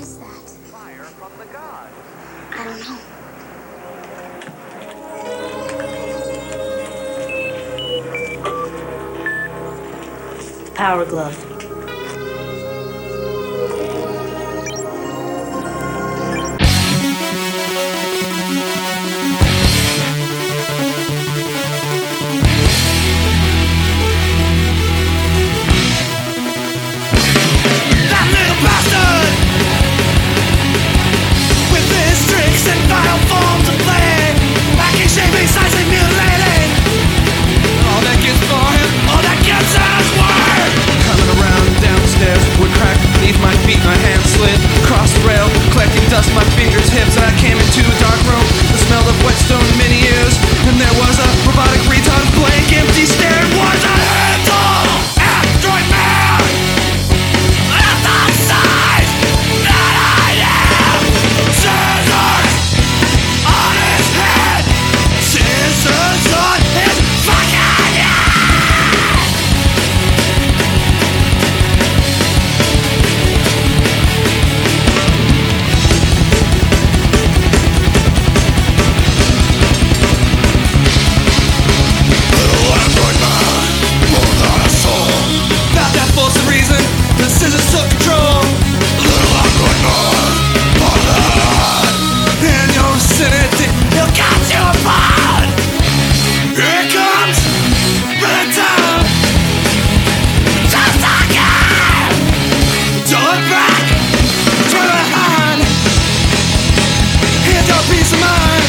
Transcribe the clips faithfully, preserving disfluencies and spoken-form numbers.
is that? Fire from the gods. I don't know. Power glove. That little bastard with his tricks and vile forms of play, lacking shaping, sizing, mutilating. All that gets for him, all that gets is word. Coming around downstairs, wood cracked beneath my feet, my hands slid across the rail, collecting dust my fingers, hips. And I came into a dark room, the smell of whetstone, many years, and there was a robotic retard, blank, empty stare. Was a handle, android man. At the size that I am, scissors on his head, scissors on his fucking head. Little android man, more than a soul. Not that force of reason, the scissors took control. Little android man, more than a heart. In your vicinity, he'll cut you apart. Here comes, running down. Just again. Don't look back, turn behind. Here's your peace of mind.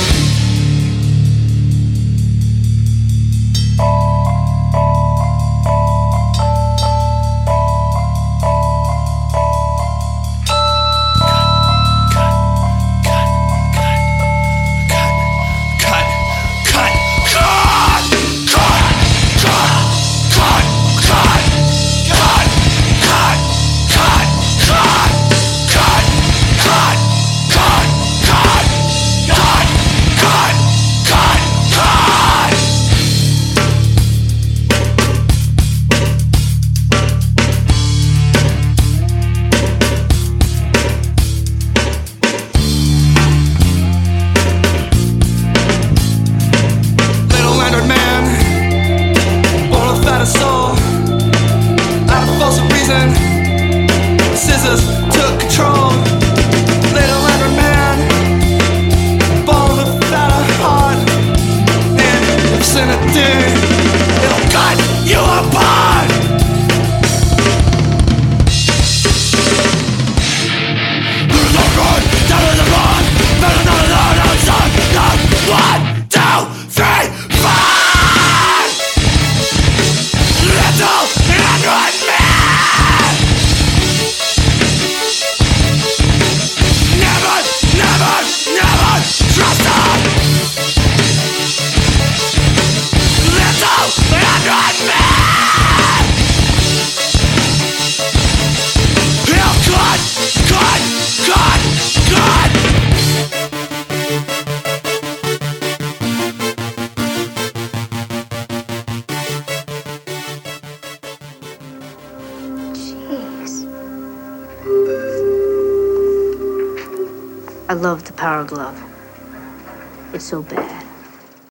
Cut, cut, cut, cut, cut, cut, cut, cut, cut, cut, cut, cut, cut, cut, cut, cut, cut, cut, cut. Little android man, born without a soul, out of false reason, scissors took control. Little android man, born without a heart, in the vicinity, it'll cut you apart. There's no good, down to the run, better not alone outside, not one, two, three, five. Little android man. Never, never, never trust him. Little android man. He'll cut, cut, cut, cut. Jeez. I love the power glove. It's so bad.